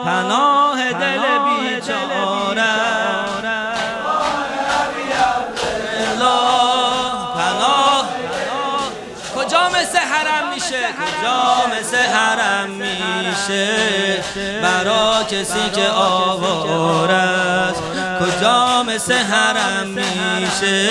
پناه دل بیچاره کجا مثل حرم میشه، کجا مثل حرم میشه برا کسی که آواره است، کجا مثل حرم میشه.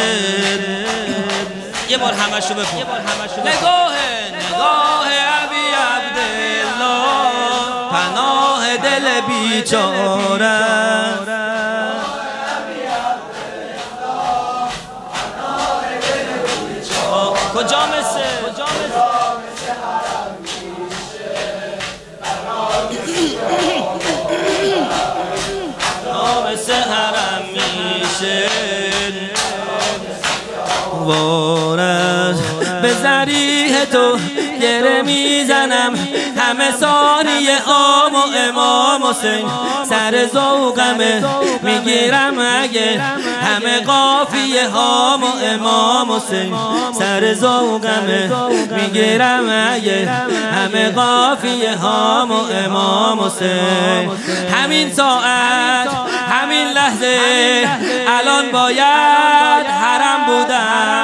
یه بار همشو بخون. نگاه ابی عبدالله پناه دل بیچاره کجا مثل حرم میشه مثل حرم میشه وارد به ذریح تو گره میزنم همه ساری عام و امام حسین سر ذوقمه میگیرم اگه همه قافیه هام و امام حسین سر ذوقمه میگیرم اگه همه قافیه هام و امام حسین. همین ساعت همین لحظه الان باید حرم بودم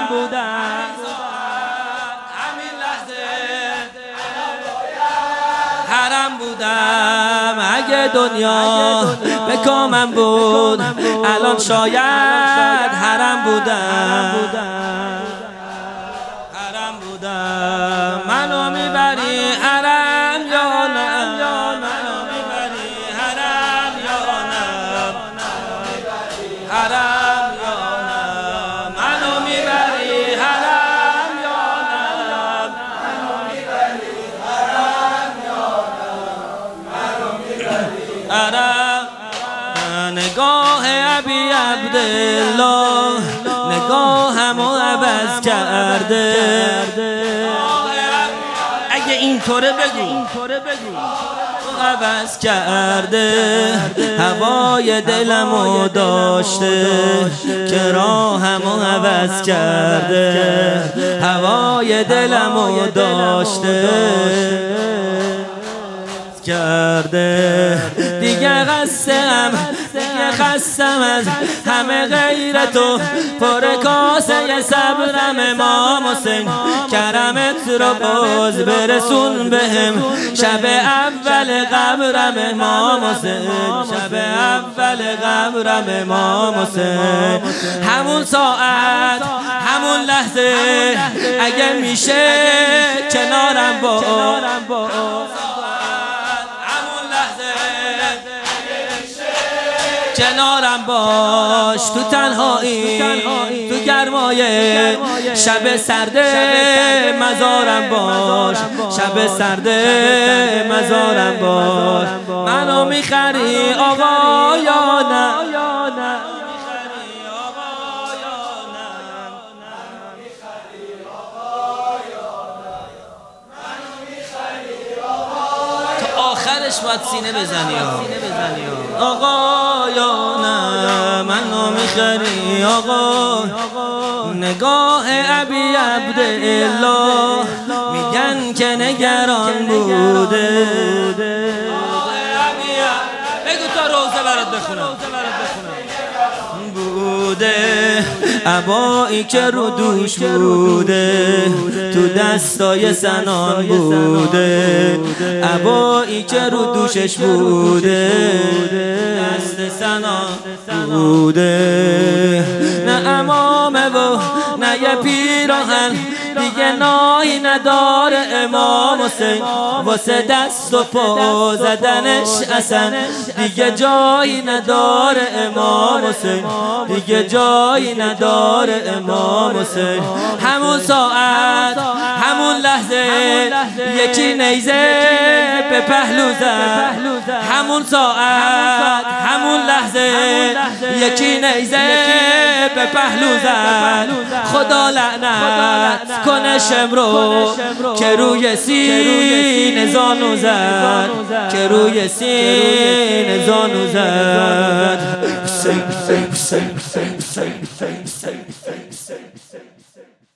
حرم بودم اگه دنیا به کامم بود الان شاید حرم بودم منو میبری حرم یا نه منو میبری حرم یا نه حرم یا نه منو میبری حرم یا نه منو میبری حرم یا نه نگاه ابی عبدالله نگاهمو عوض کرده اگه اینطوره بگو عوض کرده هوای دلمو داشته که راهمو عوض کرده هوای دلمو داشته دیگه خستم از همه غیرتو پر کاسه صبرم امام حسین کرمت رو باز برسون بهم شب اول قبرم امام حسین شب اول قبرم امام حسین. همون ساعت همون لحظه اگه میشه کنارم با کنارم باش تو تنهایی تو گرمای شب سرده مزارم باش شب سرده مزارم باش. منو میخری آقا یا نه آخرش باید سینه بزنی آقا یا نه منو میخری آقا. نگاه ابی عبدالله میگن که نگران بوده بگو تا روزه برات بخونم بوده عبایی که رو دوش بوده تو دستای سنان بوده عبایی که رو دوشش بوده دست سنان بوده نه امامه و نه یه پیراهن دیگه نایی نداره امام حسین واسه دست و پا زدنش اصلا دیگه جایی نداره امام حسین دیگه جایی نداره امام حسین. همون ساعت همون لحظه یکی نیزه به پهلو زد همون ساعت همون لحظه یکی نیزه به پهلو زد خدا لعنت کنه شمرو که روی سینه زانو زد که روی سینه زانو زد